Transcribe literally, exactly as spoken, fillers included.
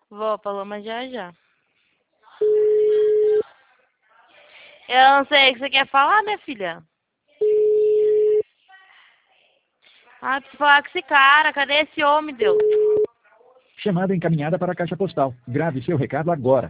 Vou, Paloma, já já. Eu não sei o que você quer falar, minha filha. Ah, preciso falar com esse cara. Cadê esse homem, Deus? Chamada encaminhada para a caixa postal. Grave seu recado agora.